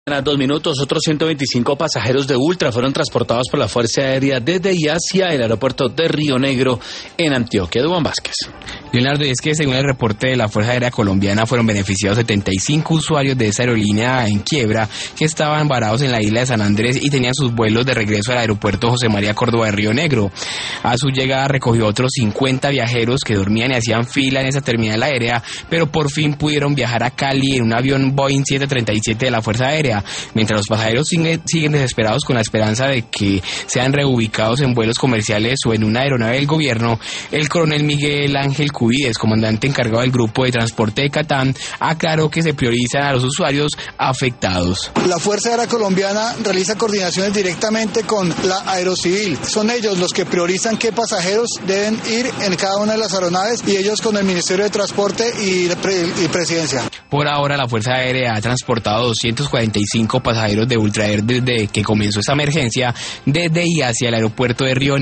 A 2 minutos, otros 125 pasajeros de Ultra fueron transportados por la Fuerza Aérea desde y hacia el aeropuerto de Río Negro en Antioquia. Duan Vázquez. Leonardo, es que según el reporte de la Fuerza Aérea Colombiana fueron beneficiados 75 usuarios de esa aerolínea en quiebra que estaban varados en la isla de San Andrés y tenían sus vuelos de regreso al aeropuerto José María Córdoba de Río Negro. A su llegada recogió otros 50 viajeros que dormían y hacían fila en esa terminal aérea, pero por fin pudieron viajar a Cali en un avión Boeing 737 de la Fuerza Aérea. Mientras los pasajeros siguen desesperados con la esperanza de que sean reubicados en vuelos comerciales o en una aeronave del gobierno, el coronel Miguel Ángel Cubides, comandante encargado del grupo de transporte de Catán, aclaró que se priorizan a los usuarios afectados. La Fuerza Aérea Colombiana realiza coordinaciones directamente con la Aerocivil. Son ellos los que priorizan qué pasajeros deben ir en cada una de las aeronaves y ellos con el Ministerio de Transporte y Presidencia. Por ahora, la Fuerza Aérea ha transportado 245 pasajeros de Ultra Air desde que comenzó esta emergencia desde y hacia el aeropuerto de Río Negro.